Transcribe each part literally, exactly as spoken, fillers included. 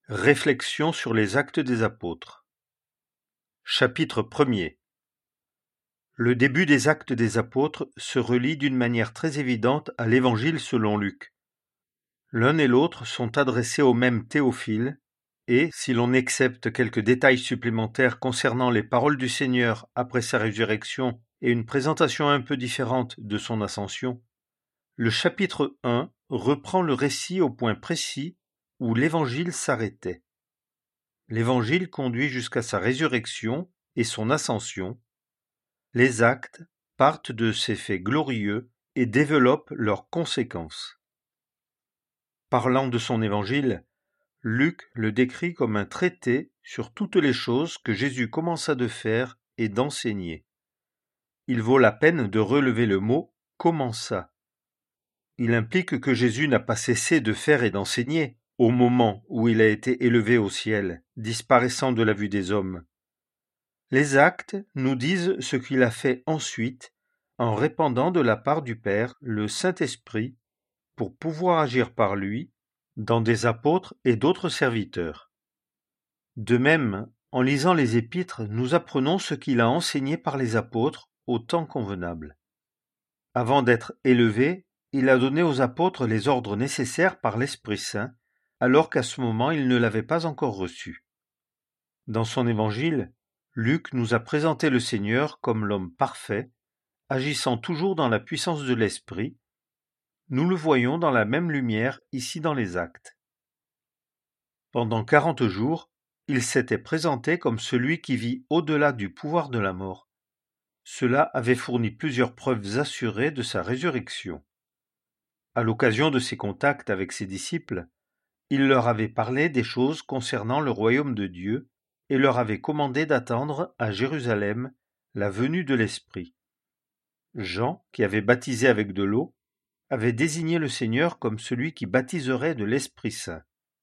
Réflexion sur les Actes des Apôtres. Chapitre premier. Le début des Actes des Apôtres se relie d'une manière très évidente à l'Évangile selon Luc. L'un et l'autre sont adressés au même Théophile, et, si l'on accepte quelques détails supplémentaires concernant les paroles du Seigneur après sa résurrection et une présentation un peu différente de son ascension, le chapitre un reprend le récit au point précis où l'Évangile s'arrêtait. L'Évangile conduit jusqu'à sa résurrection et son ascension. Les actes partent de ces faits glorieux et développent leurs conséquences. Parlant de son Évangile, Luc le décrit comme un traité sur toutes les choses que Jésus commença de faire et d'enseigner. Il vaut la peine de relever le mot « commença ». Il implique que Jésus n'a pas cessé de faire et d'enseigner au moment où il a été élevé au ciel, disparaissant de la vue des hommes. Les actes nous disent ce qu'il a fait ensuite en répandant de la part du Père le Saint-Esprit pour pouvoir agir par lui dans des apôtres et d'autres serviteurs. De même, en lisant les épîtres, nous apprenons ce qu'il a enseigné par les apôtres au temps convenable. Avant d'être élevé, il a donné aux apôtres les ordres nécessaires par l'Esprit Saint, alors qu'à ce moment ils ne l'avaient pas encore reçu. Dans son évangile, Luc nous a présenté le Seigneur comme l'homme parfait, agissant toujours dans la puissance de l'Esprit. Nous le voyons dans la même lumière ici dans les Actes. Pendant quarante jours, il s'était présenté comme celui qui vit au-delà du pouvoir de la mort. Cela avait fourni plusieurs preuves assurées de sa résurrection. À l'occasion de ses contacts avec ses disciples, il leur avait parlé des choses concernant le royaume de Dieu et leur avait commandé d'attendre à Jérusalem la venue de l'Esprit. Jean, qui avait baptisé avec de l'eau, avait désigné le Seigneur comme celui qui baptiserait de l'Esprit Saint.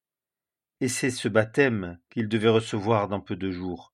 Et c'est ce baptême qu'il devait recevoir dans peu de jours.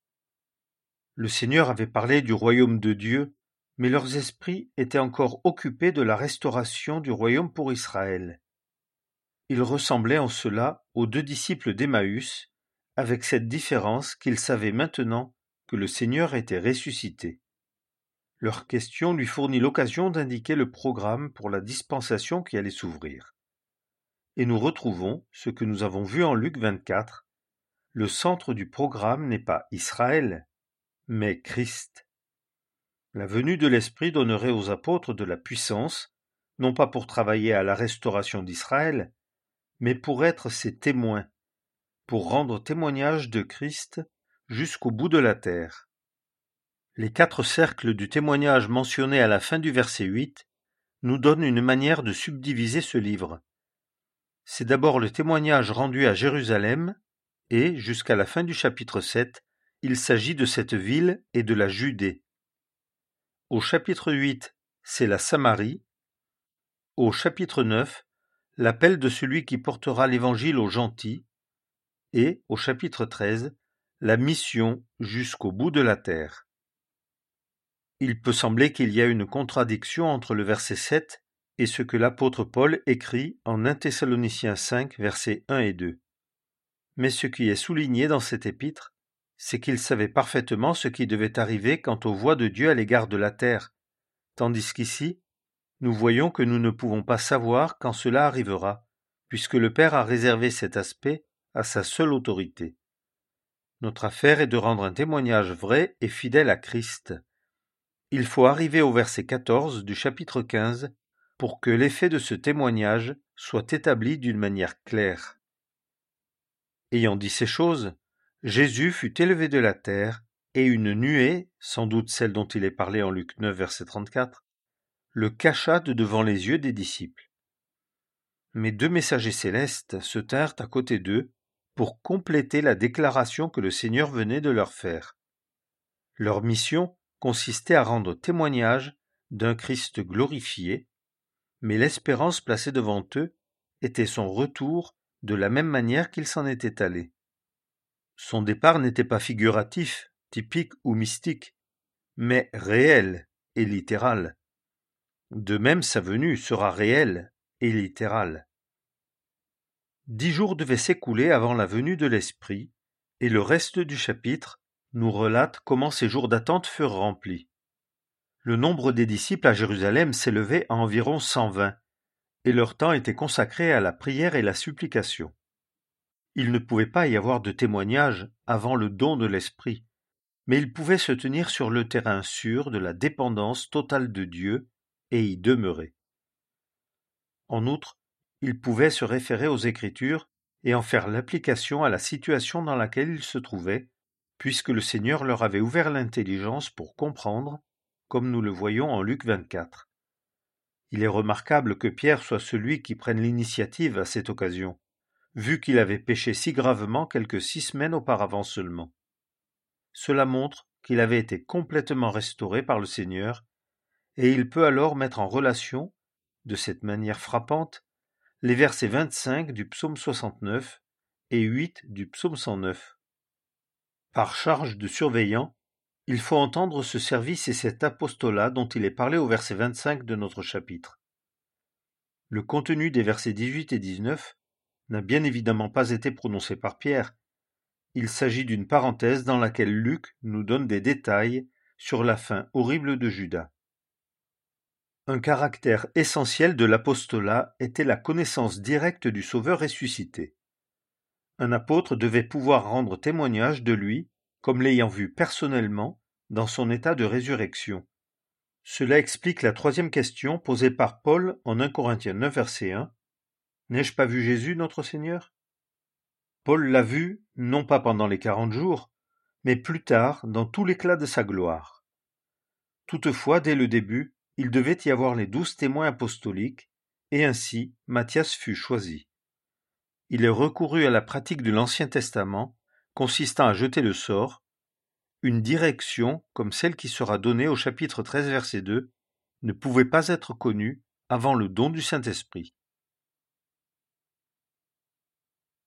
Le Seigneur avait parlé du royaume de Dieu, mais leurs esprits étaient encore occupés de la restauration du royaume pour Israël. Ils ressemblaient en cela aux deux disciples d'Emmaüs, avec cette différence qu'ils savaient maintenant que le Seigneur était ressuscité. Leur question lui fournit l'occasion d'indiquer le programme pour la dispensation qui allait s'ouvrir. Et nous retrouvons ce que nous avons vu en Luc vingt-quatre. Le centre du programme n'est pas Israël, mais Christ. La venue de l'Esprit donnerait aux apôtres de la puissance, non pas pour travailler à la restauration d'Israël, mais pour être ses témoins, pour rendre témoignage de Christ jusqu'au bout de la terre. Les quatre cercles du témoignage mentionnés à la fin du verset huit nous donnent une manière de subdiviser ce livre. C'est d'abord le témoignage rendu à Jérusalem, et, jusqu'à la fin du chapitre sept, il s'agit de cette ville et de la Judée. Au chapitre huit, c'est la Samarie. Au chapitre neuf, l'appel de celui qui portera l'évangile aux gentils. Et, au chapitre treize, la mission jusqu'au bout de la terre. Il peut sembler qu'il y a une contradiction entre le verset sept et ce que l'apôtre Paul écrit en un Thessaloniciens cinq, versets un et deux. Mais ce qui est souligné dans cet épître, c'est qu'il savait parfaitement ce qui devait arriver quant aux voies de Dieu à l'égard de la terre, tandis qu'ici, nous voyons que nous ne pouvons pas savoir quand cela arrivera, puisque le Père a réservé cet aspect à sa seule autorité. Notre affaire est de rendre un témoignage vrai et fidèle à Christ. Il faut arriver au verset quatorze du chapitre quinze pour que l'effet de ce témoignage soit établi d'une manière claire. Ayant dit ces choses, Jésus fut élevé de la terre, et une nuée, sans doute celle dont il est parlé en Luc neuf, verset trente-quatre, le cacha de devant les yeux des disciples. Mais deux messagers célestes se tinrent à côté d'eux pour compléter la déclaration que le Seigneur venait de leur faire. Leur mission consistait à rendre témoignage d'un Christ glorifié, mais l'espérance placée devant eux était son retour de la même manière qu'il s'en était allé. Son départ n'était pas figuratif, typique ou mystique, mais réel et littéral. De même, sa venue sera réelle et littérale. Dix jours devaient s'écouler avant la venue de l'Esprit, et le reste du chapitre nous relate comment ces jours d'attente furent remplis. Le nombre des disciples à Jérusalem s'élevait à environ cent vingt, et leur temps était consacré à la prière et la supplication. Il ne pouvait pas y avoir de témoignage avant le don de l'Esprit, mais ils pouvaient se tenir sur le terrain sûr de la dépendance totale de Dieu et y demeurer. En outre, ils pouvaient se référer aux Écritures et en faire l'application à la situation dans laquelle ils se trouvaient, puisque le Seigneur leur avait ouvert l'intelligence pour comprendre, comme nous le voyons en Luc vingt-quatre. Il est remarquable que Pierre soit celui qui prenne l'initiative à cette occasion, vu qu'il avait péché si gravement quelques six semaines auparavant seulement. Cela montre qu'il avait été complètement restauré par le Seigneur, et il peut alors mettre en relation, de cette manière frappante, les versets vingt-cinq du psaume soixante-neuf et huit du psaume cent neuf. Par charge de surveillant, il faut entendre ce service et cet apostolat dont il est parlé au verset vingt-cinq de notre chapitre. Le contenu des versets dix-huit et dix-neuf n'a bien évidemment pas été prononcé par Pierre. Il s'agit d'une parenthèse dans laquelle Luc nous donne des détails sur la fin horrible de Judas. Un caractère essentiel de l'apostolat était la connaissance directe du Sauveur ressuscité. Un apôtre devait pouvoir rendre témoignage de lui comme l'ayant vu personnellement dans son état de résurrection. Cela explique la troisième question posée par Paul en un Corinthiens neuf verset un. « N'ai-je pas vu Jésus notre Seigneur ?» Paul l'a vu, non pas pendant les quarante jours, mais plus tard dans tout l'éclat de sa gloire. Toutefois, dès le début, il devait y avoir les douze témoins apostoliques, et ainsi Matthias fut choisi. Il est recouru à la pratique de l'Ancien Testament, consistant à jeter le sort, une direction comme celle qui sera donnée au chapitre treize verset deux, ne pouvait pas être connue avant le don du Saint-Esprit.